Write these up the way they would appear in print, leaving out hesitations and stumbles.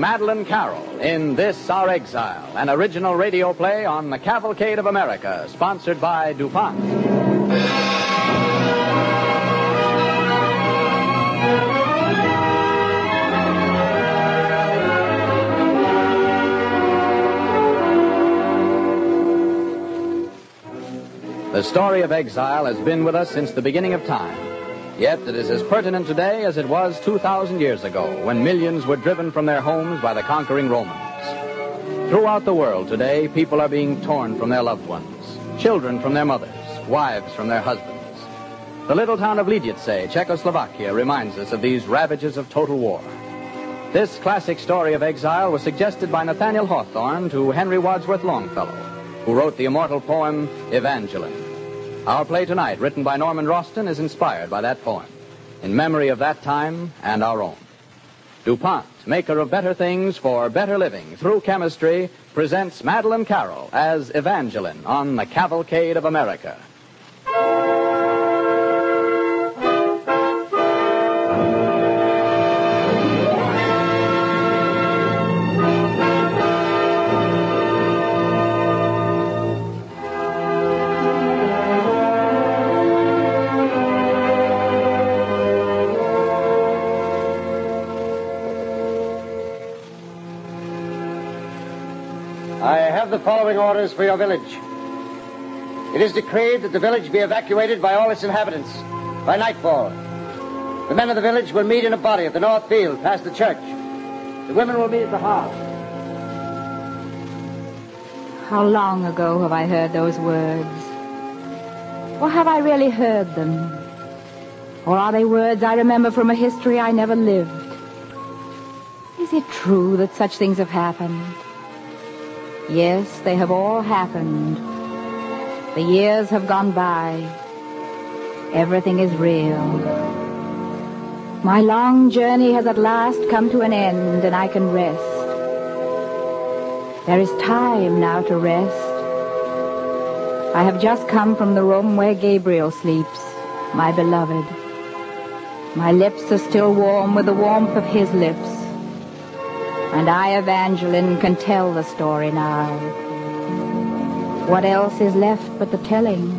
Madeleine Carroll in This Our Exile, an original radio play on the Cavalcade of America, sponsored by DuPont. The story of exile has been with us since the beginning of time. Yet it is as pertinent today as it was 2,000 years ago, when millions were driven from their homes by the conquering Romans. Throughout the world today, people are being torn from their loved ones, children from their mothers, wives from their husbands. The little town of Lidice, Czechoslovakia, reminds us of these ravages of total war. This classic story of exile was suggested by Nathaniel Hawthorne to Henry Wadsworth Longfellow, who wrote the immortal poem Evangeline. Our play tonight, written by Norman Roston, is inspired by that poem, in memory of that time and our own. DuPont, maker of better things for better living through chemistry, presents Madeleine Carroll as Evangeline on the Cavalcade of America. I have the following orders for your village. It is decreed that the village be evacuated by all its inhabitants by nightfall. The men of the village will meet in a body at the north field past the church. The women will meet at the house. How long ago have I heard those words? Or have I really heard them? Or are they words I remember from a history I never lived? Is it true that such things have happened? Yes, they have all happened. The years have gone by. Everything is real. My long journey has at last come to an end, and I can rest. There is time now to rest. I have just come from the room where Gabriel sleeps, my beloved. My lips are still warm with the warmth of his lips. And I, Evangeline, can tell the story now. What else is left but the telling?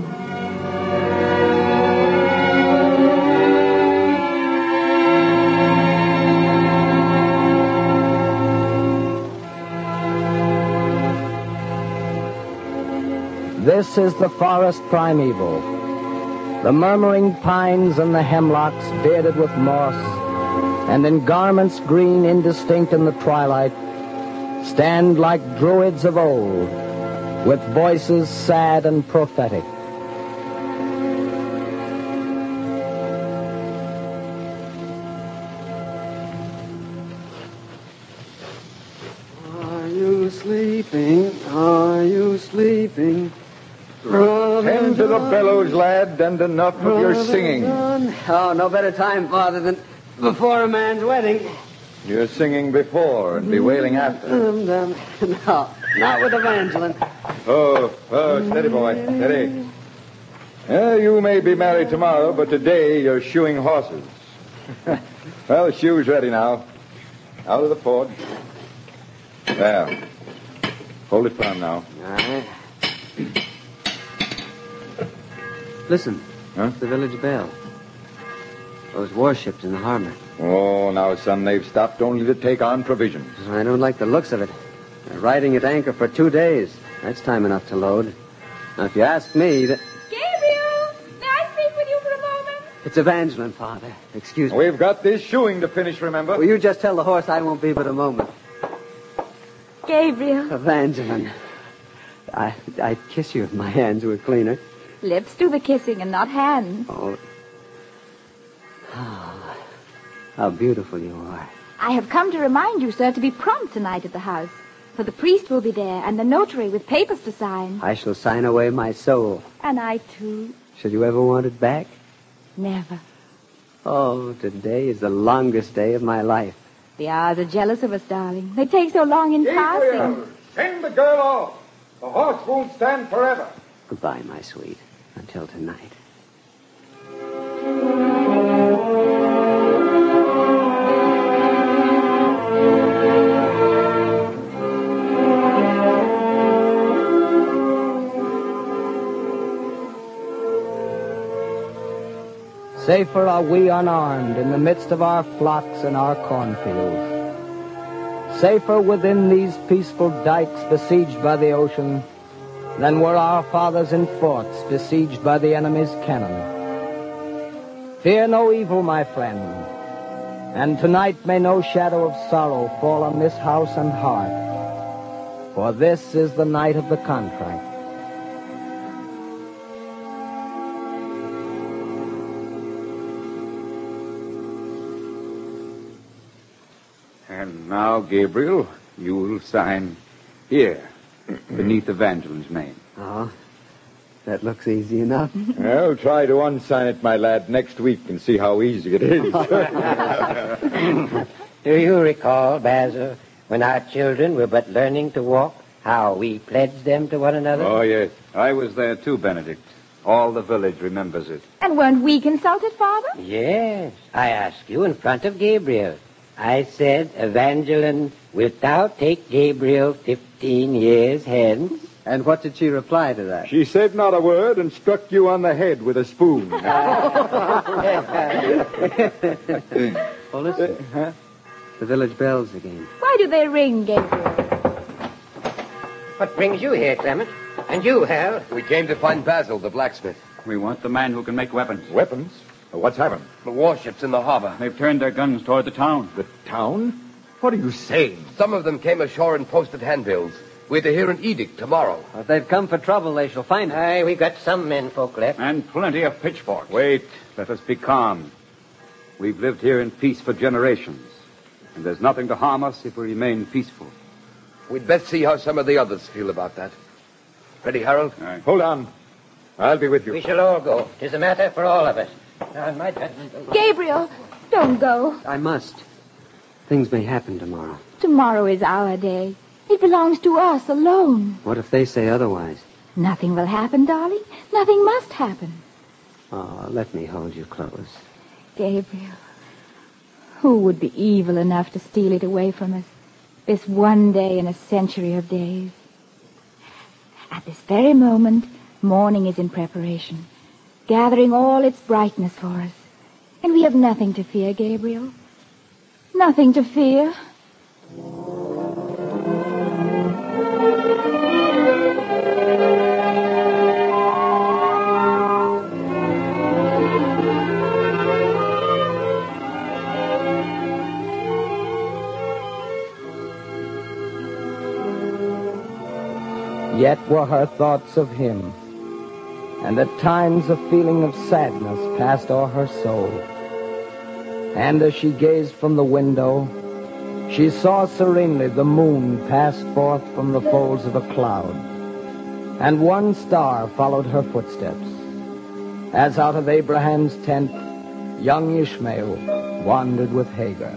This is the forest primeval. The murmuring pines and the hemlocks bearded with moss, and in garments green indistinct in the twilight, stand like druids of old, with voices sad and prophetic. Are you sleeping? Are you sleeping? Tend to the bellows, lad, and enough of your singing. Oh, no better time, Father, than before a man's wedding. You're singing before and bewailing after. No, not with Evangeline. Oh, steady, boy, steady. You may be married tomorrow, but today you're shoeing horses. Well, the shoe's ready now. Out of the forge. There. Hold it firm now. All right. Listen. Huh? The village bell. Those warships in the harbor. Oh, now, son, they've stopped only to take on provisions. I don't like the looks of it. They're riding at anchor for 2 days. That's time enough to load. Now, if you ask me... Gabriel! May I speak with you for a moment? It's Evangeline, Father. Excuse me. We've got this shoeing to finish, remember? Will you just tell the horse I won't be but a moment? Gabriel. Evangeline. I'd kiss you if my hands were cleaner. Lips do the kissing and not hands. Oh, how beautiful you are. I have come to remind you, sir, to be prompt tonight at the house. For the priest will be there and the notary with papers to sign. I shall sign away my soul. And I, too. Should you ever want it back? Never. Oh, today is the longest day of my life. The hours are jealous of us, darling. They take so long in passing. Send the girl off. The horse won't stand forever. Goodbye, my sweet. Until tonight. Safer are we unarmed in the midst of our flocks and our cornfields. Safer within these peaceful dikes besieged by the ocean than were our fathers in forts besieged by the enemy's cannon. Fear no evil, my friend, and tonight may no shadow of sorrow fall on this house and heart, for this is the night of the contract. And now, Gabriel, you will sign here, beneath Evangeline's name. Oh, that looks easy enough. Well, try to unsign it, my lad, next week and see how easy it is. Do you recall, Basil, when our children were but learning to walk, how we pledged them to one another? Oh, yes. I was there too, Benedict. All the village remembers it. And weren't we consulted, Father? Yes. I asked you in front of Gabriel. I said, Evangeline, wilt thou take Gabriel 15 years hence? And what did she reply to that? She said not a word and struck you on the head with a spoon. Well, listen. The village bells again. Why do they ring, Gabriel? What brings you here, Clement? And you, Hal? We came to find Basil, the blacksmith. We want the man who can make weapons. Weapons? What's happened? The warships in the harbor. They've turned their guns toward the town. The town? What are you saying? Some of them came ashore and posted handbills. We're to hear an edict tomorrow. If they've come for trouble, they shall find it. Aye, we got some men folk left. And plenty of pitchforks. Wait. Let us be calm. We've lived here in peace for generations. And there's nothing to harm us if we remain peaceful. We'd best see how some of the others feel about that. Ready, Harold? Aye. Hold on. I'll be with you. We shall all go. 'Tis a matter for all of us. Now, in my judgment... Gabriel, don't go. I must. Things may happen tomorrow. Tomorrow is our day. It belongs to us alone. What if they say otherwise? Nothing will happen, darling. Nothing must happen. Oh, let me hold you close. Gabriel, who would be evil enough to steal it away from us? This one day in a century of days. At this very moment, morning is in preparation, gathering all its brightness for us. And we have nothing to fear, Gabriel. Nothing to fear. Yet were her thoughts of him, and at times a feeling of sadness passed o'er her soul. And as she gazed from the window, she saw serenely the moon pass forth from the folds of a cloud, and one star followed her footsteps, as out of Abraham's tent young Ishmael wandered with Hagar.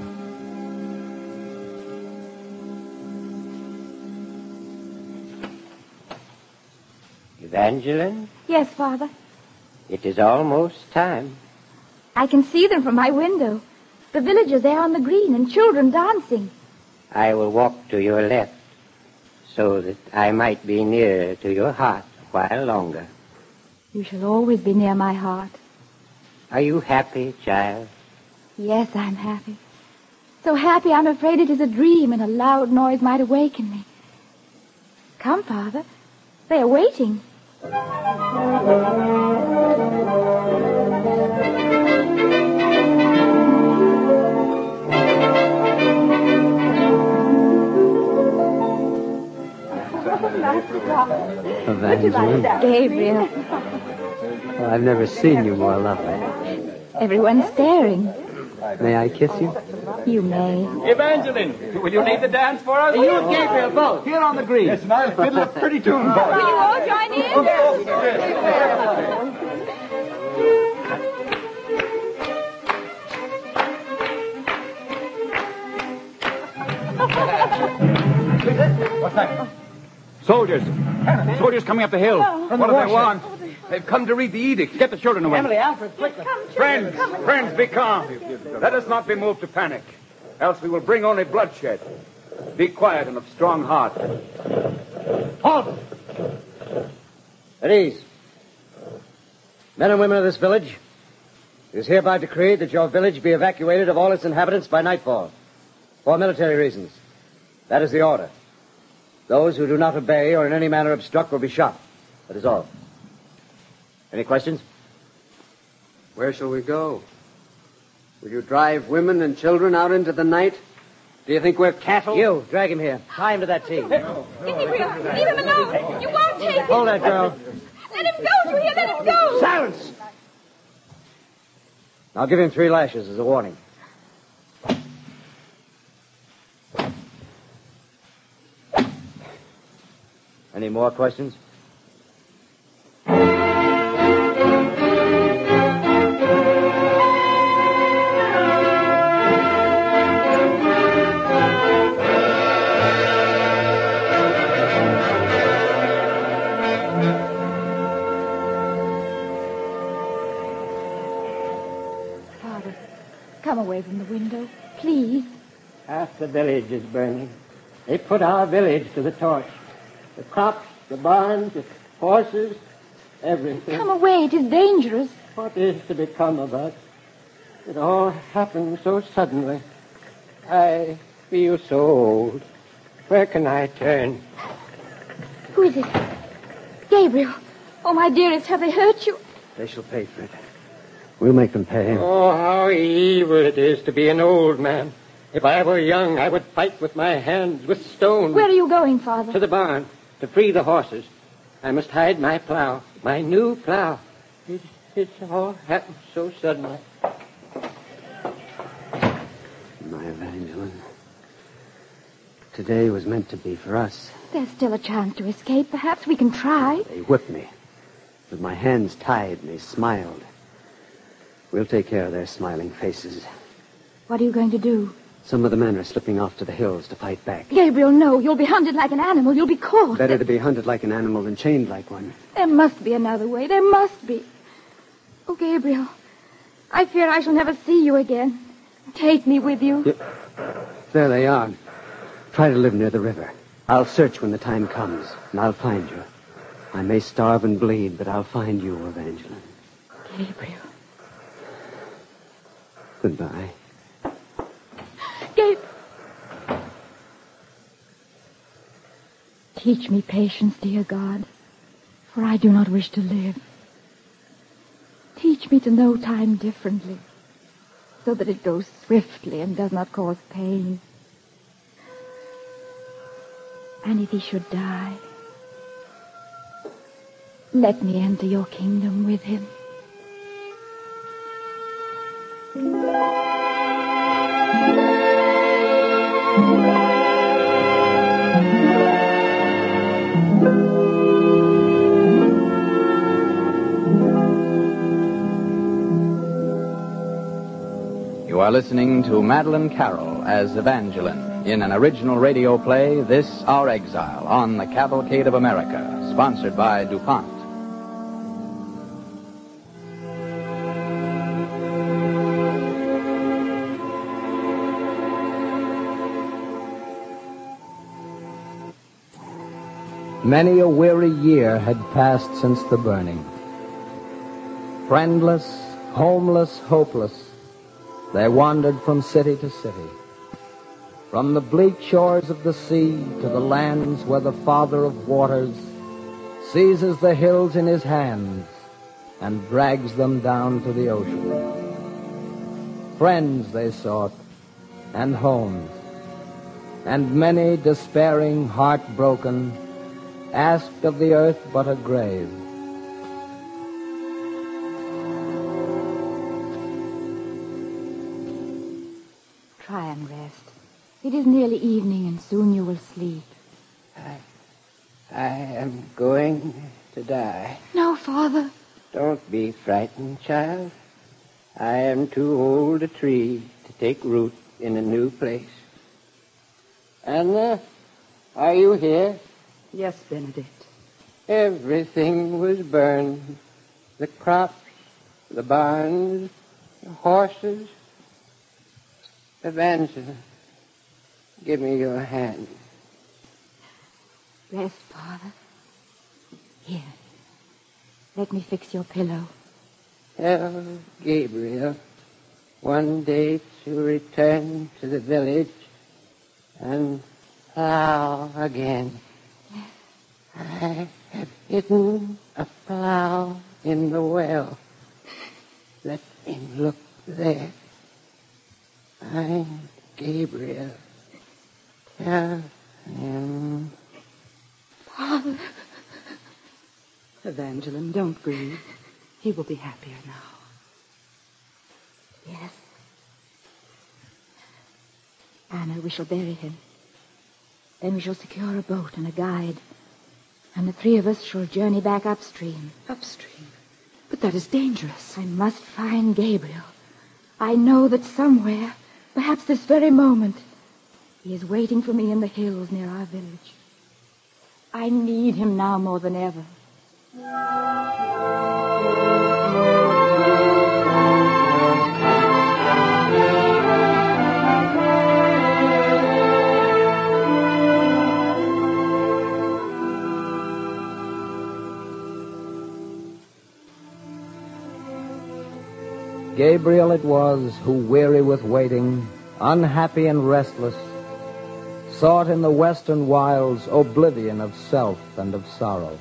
Evangeline, Yes, Father. it is almost time. I can see them from my window. The villagers there on the green and children dancing. I will walk to your left so that I might be nearer to your heart a while longer. You shall always be near my heart. Are you happy, child? Yes, I'm happy. So happy I'm afraid it is a dream and a loud noise might awaken me. Come, Father. They are waiting. Evangeline. Gabriel. Well, I've never seen you more lovely. Everyone's staring. May I kiss you? You may. Evangeline, will you lead the dance for us? You and Gabriel both, here on the green. Yes, and I'll fiddle a pretty tune, boy. Will you all join in? What's that? Soldiers. Soldiers coming up the hill. What do they want? They've come to read the edict. Get the children away. Emily, Alfred, quickly. Friends, be calm. Let us not be moved to panic, else we will bring only bloodshed. Be quiet and of strong heart. Halt! At ease. Men and women of this village, It is hereby decreed that your village be evacuated of all its inhabitants by nightfall, for military reasons. That is the order. Those who do not obey or in any manner obstruct will be shot. That is all. Any questions? Where shall we go? Will you drive women and children out into the night? Do you think we're cattle? You, drag him here. Tie him to that tree. Gabriel, leave him alone. You won't take him. Hold that girl. Let him go, do you hear? Let him go. Silence! I'll give him 3 lashes as a warning. Any more questions? Father, come away from the window, please. Half the village is burning. They put our village to the torch. The crops, the barns, the horses, everything. Come away, it is dangerous. What is to become of us? It all happened so suddenly. I feel so old. Where can I turn? Who is it? Gabriel. Oh, my dearest, have they hurt you? They shall pay for it. We'll make them pay. Oh, how evil it is to be an old man. If I were young, I would fight with my hands, with stones. Where are you going, Father? To the barn, to free the horses. I must hide my plow, my new plow. It's all happened so suddenly. My Evangeline. Today was meant to be for us. There's still a chance to escape. Perhaps we can try. They whipped me. With my hands tied, and they smiled. We'll take care of their smiling faces. What are you going to do? Some of the men are slipping off to the hills to fight back. Gabriel, no. You'll be hunted like an animal. You'll be caught. Better to be hunted like an animal than chained like one. There must be another way. There must be. Oh, Gabriel, I fear I shall never see you again. Take me with you. There they are. Try to live near the river. I'll search when the time comes, and I'll find you. I may starve and bleed, but I'll find you, Evangeline. Gabriel. Goodbye. Gabriel. Teach me patience, dear God, for I do not wish to live. Teach me to know time differently, so that it goes swiftly and does not cause pain. And if he should die, let me enter your kingdom with him. You are listening to Madeleine Carroll as Evangeline in an original radio play, This Our Exile, on the Cavalcade of America, sponsored by DuPont. Many a weary year had passed since the burning. Friendless, homeless, hopeless, they wandered from city to city. From the bleak shores of the sea to the lands where the Father of waters seizes the hills in his hands and drags them down to the ocean. Friends they sought, and homes, and many, despairing, heartbroken, asked of the earth but a grave. Try and rest. It is nearly evening, and soon you will sleep. I am going to die. No, Father. Don't be frightened, child. I am too old a tree to take root in a new place. Anna, are you here? Yes, Benedict. Everything was burned. The crops, the barns, the horses. Evangeline, give me your hand. Rest, Father. Here. Let me fix your pillow. Tell Gabriel one day to return to the village and plow again. I have hidden a plow in the well. Let him look there. Find Gabriel. Tell him. Father. Evangeline, don't grieve. He will be happier now. Yes. Anna, we shall bury him. Then we shall secure a boat and a guide. And the three of us shall journey back upstream. Upstream? But that is dangerous. I must find Gabriel. I know that somewhere, perhaps this very moment, he is waiting for me in the hills near our village. I need him now more than ever. Gabriel it was who, weary with waiting, unhappy and restless, sought in the western wilds oblivion of self and of sorrow.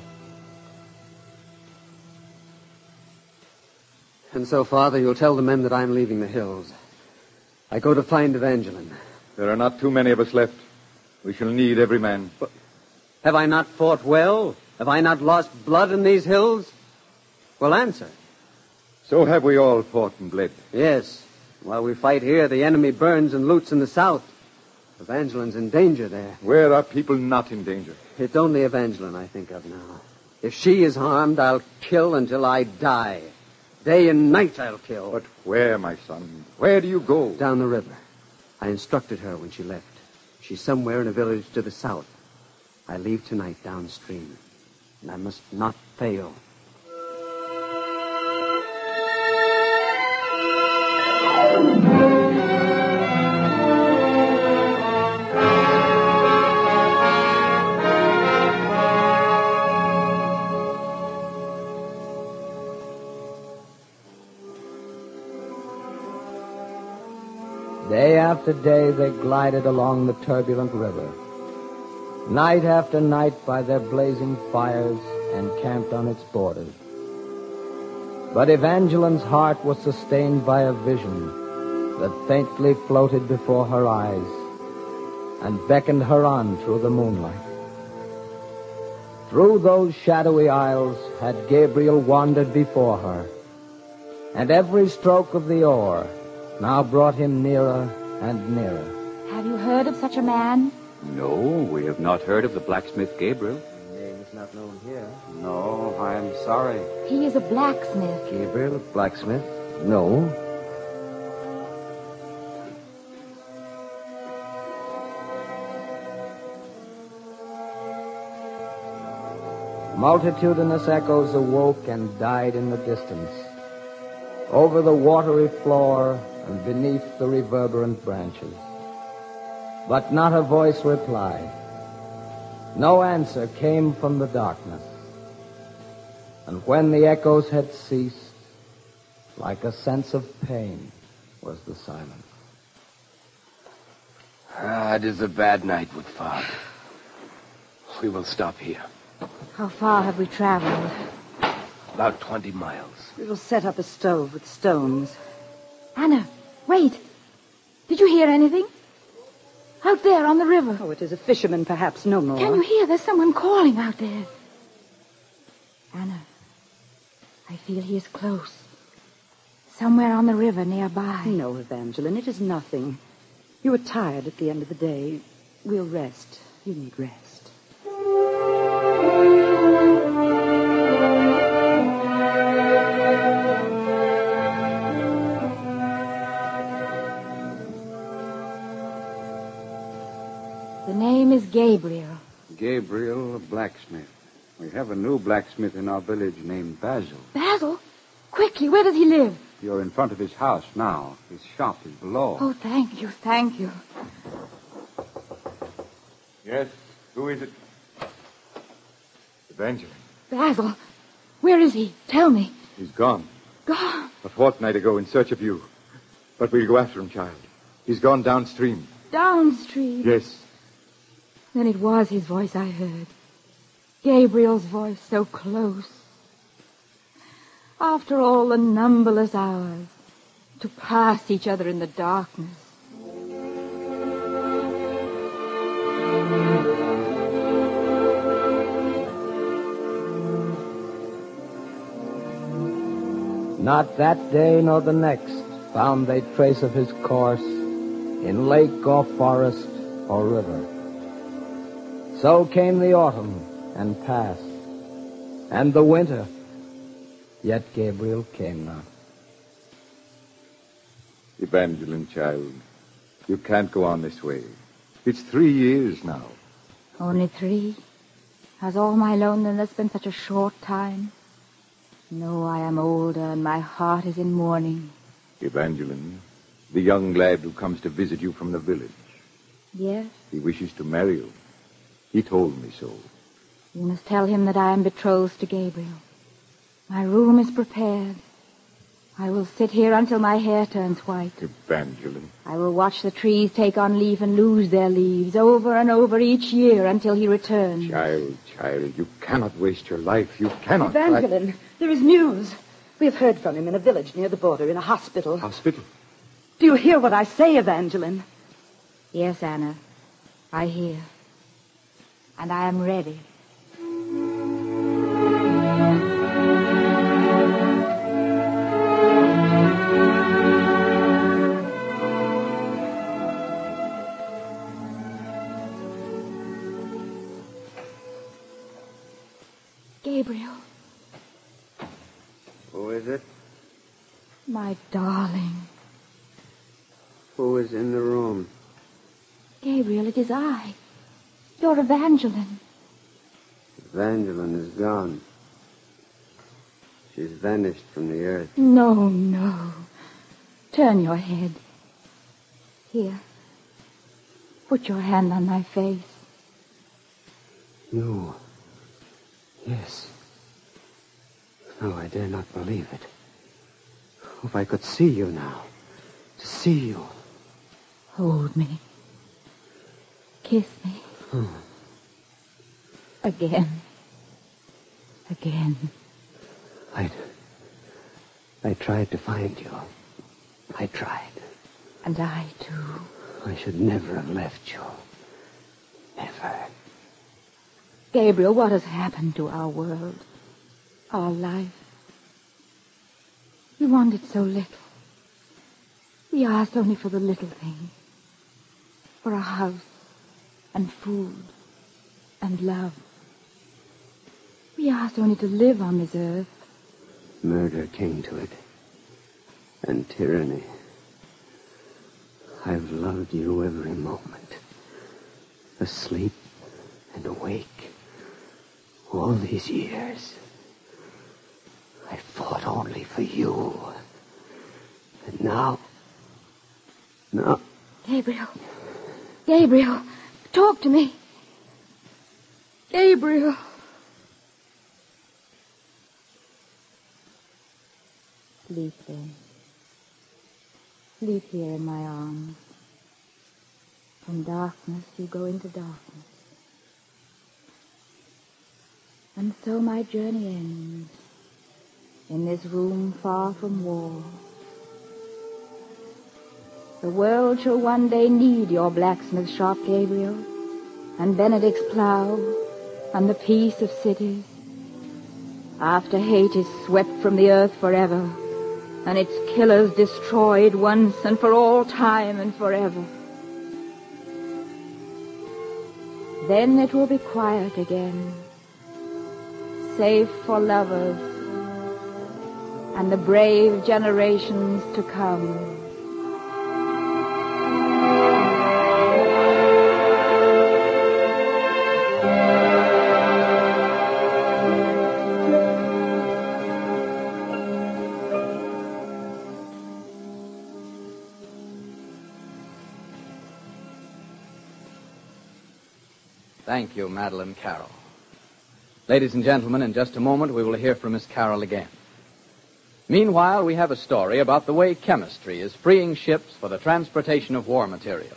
And so, Father, you'll tell the men that I'm leaving the hills. I go to find Evangeline. There are not too many of us left. We shall need every man. But have I not fought well? Have I not lost blood in these hills? Well, answer. So have we all fought and bled. Yes. While we fight here, the enemy burns and loots in the south. Evangeline's in danger there. Where are people not in danger? It's only Evangeline I think of now. If she is harmed, I'll kill until I die. Day and night I'll kill. But where, my son? Where do you go? Down the river. I instructed her when she left. She's somewhere in a village to the south. I leave tonight downstream. And I must not fail. Day after day they glided along the turbulent river. Night after night by their blazing fires and camped on its borders. But Evangeline's heart was sustained by a vision that faintly floated before her eyes and beckoned her on through the moonlight. Through those shadowy aisles had Gabriel wandered before her, and every stroke of the oar now brought him nearer and nearer. Have you heard of such a man? No, we have not heard of the blacksmith Gabriel. His name is not known here. No, I'm sorry. He is a blacksmith. Gabriel, blacksmith? No. Multitudinous echoes awoke and died in the distance, over the watery floor and beneath the reverberant branches. But not a voice replied. No answer came from the darkness. And when the echoes had ceased, like a sense of pain was the silence. It is a bad night with fog. We will stop here. How far have we traveled? About 20 miles. We will set up a stove with stones. Anna, wait. Did you hear anything? Out there on the river. Oh, it is a fisherman, perhaps, no more. Can you hear? There's someone calling out there. Anna, I feel he is close. Somewhere on the river nearby. No, Evangeline, it is nothing. You are tired at the end of the day. We'll rest. You need rest. The name is Gabriel. Gabriel, a blacksmith. We have a new blacksmith in our village named Basil. Basil? Quickly, where does he live? You're in front of his house now. His shop is below. Oh, thank you, thank you. Yes, who is it? Evangeline. Basil, where is he? Tell me. He's gone. Gone. fortnight ago in search of you. But we'll go after him, child. He's gone downstream. Downstream? Yes. Then it was his voice I heard. Gabriel's voice, so close. After all the numberless hours, to pass each other in the darkness. Not that day nor the next found they trace of his course in lake or forest or river. So came the autumn and passed, and the winter, yet Gabriel came not. Evangeline, child, you can't go on this way. It's 3 years now. Only 3? Has all my loneliness been such a short time? No, I am older and my heart is in mourning. Evangeline, the young lad who comes to visit you from the village. Yes? He wishes to marry you. He told me so. You must tell him that I am betrothed to Gabriel. My room is prepared. I will sit here until my hair turns white. Evangeline. I will watch the trees take on leaf and lose their leaves over and over each year until he returns. Child, you cannot waste your life. You cannot. Evangeline, there is news. We have heard from him in a village near the border, in a hospital. Hospital? Do you hear what I say, Evangeline? Yes, Anna. I hear. And I am ready. Gabriel. Who is it? My darling. Who is in the room? Gabriel, it is I. Your Evangeline. Evangeline is gone. She's vanished from the earth. No. Turn your head. Here. Put your hand on my face. You. Yes. No, I dare not believe it. If I could see you now. To see you. Hold me. Kiss me. Again. I tried to find you. I tried. And I, too. I should never have left you. Never. Gabriel, what has happened to our world? Our life? We wanted so little. We asked only for the little things. For a house and food and love. We asked only to live on this earth. Murder came to it. And tyranny. I've loved you every moment. Asleep and awake. All these years. I fought only for you. And now... Gabriel, talk to me. Gabriel. Sleep then. Sleep here in my arms. From darkness you go into darkness. And so my journey ends. In this room far from war. The world shall one day need your blacksmith shop, Gabriel, and Benedict's plow, and the peace of cities. After hate is swept from the earth forever, and its killers destroyed once and for all time and forever. Then it will be quiet again, safe for lovers and the brave generations to come. Thank you, Madeline Carroll. Ladies and gentlemen, in just a moment we will hear from Miss Carroll again. Meanwhile, we have a story about the way chemistry is freeing ships for the transportation of war material.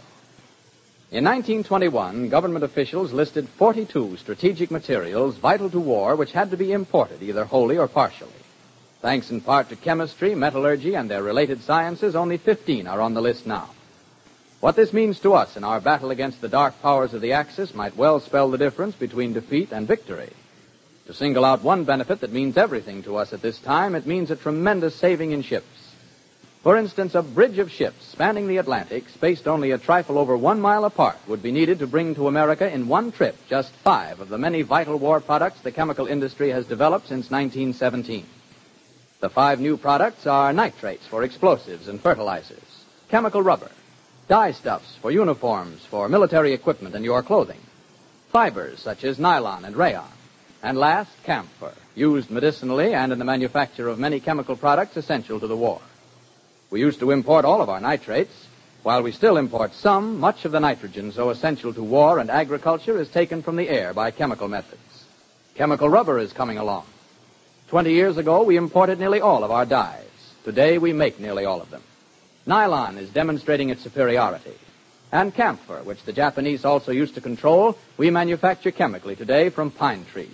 In 1921, government officials listed 42 strategic materials vital to war which had to be imported either wholly or partially. Thanks in part to chemistry, metallurgy, and their related sciences, only 15 are on the list now. What this means to us in our battle against the dark powers of the Axis might well spell the difference between defeat and victory. To single out one benefit that means everything to us at this time, it means a tremendous saving in ships. For instance, a bridge of ships spanning the Atlantic, spaced only a trifle over 1 mile apart, would be needed to bring to America in one trip just 5 of the many vital war products the chemical industry has developed since 1917. The 5 new products are nitrates for explosives and fertilizers, chemical rubber, dyestuffs for uniforms, for military equipment and your clothing, fibers such as nylon and rayon, and last, camphor, used medicinally and in the manufacture of many chemical products essential to the war. We used to import all of our nitrates. While we still import some, much of the nitrogen so essential to war and agriculture is taken from the air by chemical methods. Chemical rubber is coming along. 20 years ago, we imported nearly all of our dyes. Today, we make nearly all of them. Nylon is demonstrating its superiority. And camphor, which the Japanese also used to control, we manufacture chemically today from pine trees.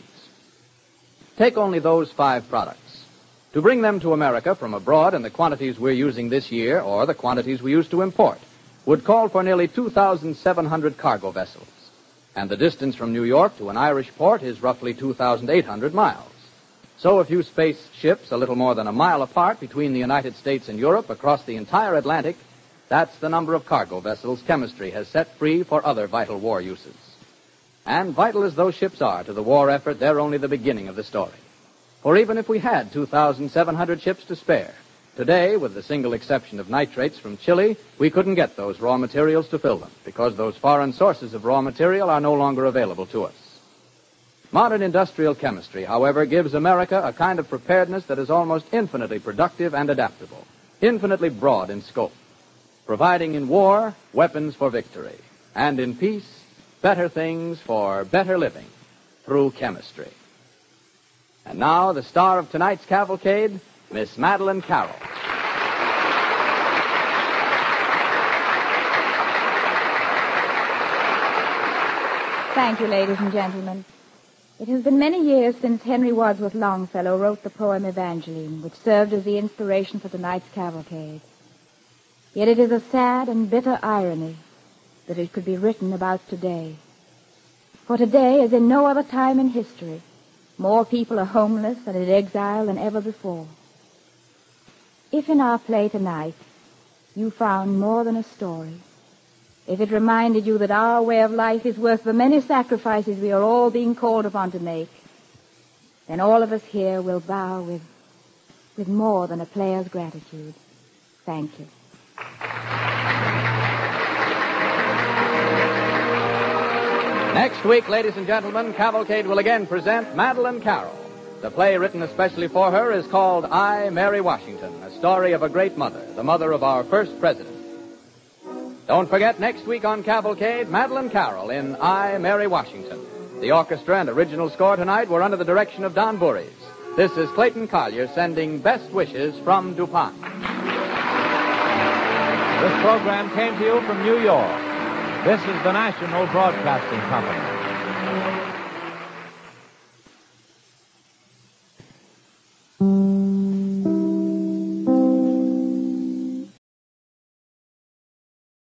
Take only those 5 products. To bring them to America from abroad in the quantities we're using this year, or the quantities we used to import, would call for nearly 2,700 cargo vessels. And the distance from New York to an Irish port is roughly 2,800 miles. So if you space ships a little more than a mile apart between the United States and Europe across the entire Atlantic, that's the number of cargo vessels chemistry has set free for other vital war uses. And vital as those ships are to the war effort, they're only the beginning of the story. For even if we had 2,700 ships to spare, today, with the single exception of nitrates from Chile, we couldn't get those raw materials to fill them, because those foreign sources of raw material are no longer available to us. Modern industrial chemistry, however, gives America a kind of preparedness that is almost infinitely productive and adaptable, infinitely broad in scope, providing in war weapons for victory, and in peace better things for better living through chemistry. And now, the star of tonight's cavalcade, Miss Madeleine Carroll. Thank you, ladies and gentlemen. It has been many years since Henry Wadsworth Longfellow wrote the poem Evangeline, which served as the inspiration for tonight's cavalcade. Yet it is a sad and bitter irony that it could be written about today. For today, as in no other time in history, more people are homeless and in exile than ever before. If in our play tonight you found more than a story, if it reminded you that our way of life is worth the many sacrifices we are all being called upon to make, then all of us here will bow with more than a player's gratitude. Thank you. Next week, ladies and gentlemen, Cavalcade will again present Madeleine Carroll. The play written especially for her is called I, Mary Washington, a story of a great mother, the mother of our first president. Don't forget, next week on Cavalcade, Madeleine Carroll in I, Mary Washington. The orchestra and original score tonight were under the direction of Don Voorhees. This is Clayton Collier sending best wishes from DuPont. This program came to you from New York. This is the National Broadcasting Company.